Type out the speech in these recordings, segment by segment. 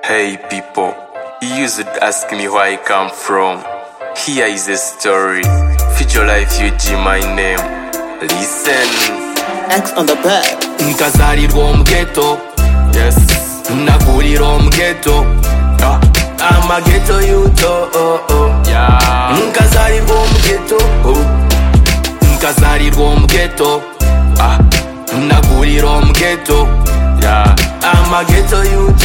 Hey people, you used to ask me where I come from. Here is a story. Future Life UG my name. Listen. X on the back. Nkazarirwa mu ghetto. Yes. Nakurira mu ghetto. I'm a ghetto youth. Yeah. Nkazarirwa mu ghetto. Nkazarirwa mu ghetto. Nakurira mu ghetto. Yeah. I'm a ghetto youth.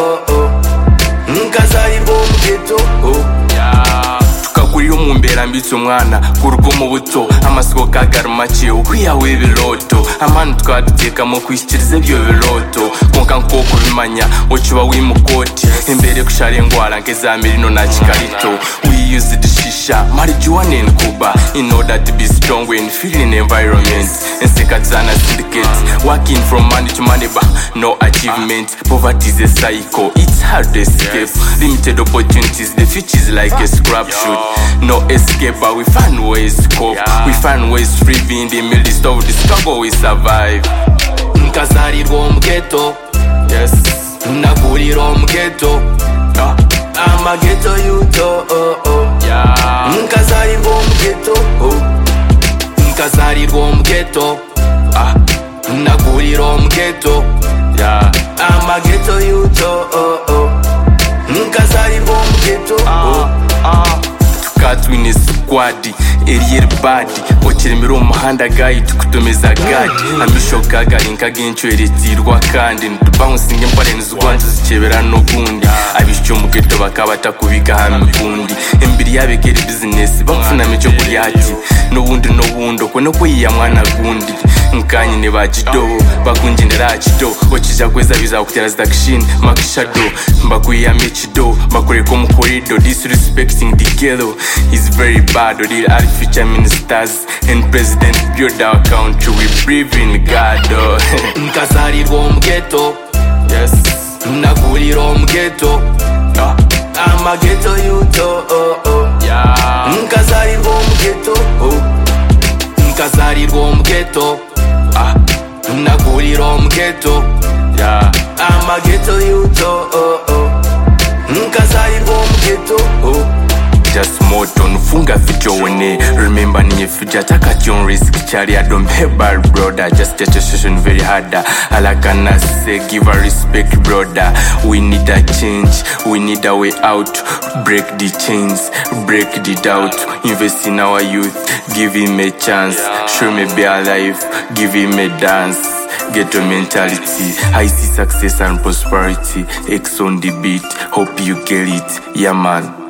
Nkazarirwa mu ghetto. Yeah. Tukakurira mu mbera mbitse umwana kurugo mu buto amasiko kagarumakiye ukwiyawe ibiroto amani twadutekamo kwishyikiriza ibyo biroto konka nko kubimanya ukiba wimukoti imbere kushara ingwara nkezamirino na kikarito we use the shisha marijuana in Cuba in order to be strong when feeling environment and sekatana syndicate working from money to money but no achievement poverty is a cycle it's hard to escape limited opportunities the future is like a scrap shoot no escape but we find ways to cope we find ways to live in the midst of the struggle we survive. Nkazarirwa mu ghetto. Yes. Nakurira mu ghetto. I'm a ghetto youth. Yeah. Nkazarirwa mu ghetto. Nkazarirwa mu ghetto. Nakurira mu ghetto. Yeah. I'm a ghetto youth. Nkazarirwa mu ghetto. Tukatwine squad erier bad okiremera umuhanda gayi tukutomeza gadi amisho kagarinka genchweretirwa kandi ntubangusing imparens rwanzu zikebera no gundi abisho mu ghetto bakabata kubika hamikundi embiri yabekera business bafuna mecho kuryati n'ubundi kone kuyiya mwana gundi nkanye ne bajido bakunjinera chido okija kweza biza kutera zaction makishado mbakuya mechido bakoreko mu corridor disrespecting the ghetto is very bad. Real our future ministers and president build our country. We breathe in God. Nkazarirwa mu ghetto. Yes. Nakurira mu ghetto. I'm a ghetto youth. Yeah. Nkazarirwa mu ghetto. Nkazarirwa mu ghetto. Nakurira mu ghetto. Yeah. I'm a ghetto youth. Nkazarirwa mu ghetto. Just more don't funga future wene remember niye future taka tion risk chari I don't pay bad brother just get a session very harder alakana say give a respect brother we need a change we need a way out break the chains break the doubt invest in our youth give him a chance show me be alive give him a dance ghetto mentality I see success and prosperity X on the beat hope you get it yeah man.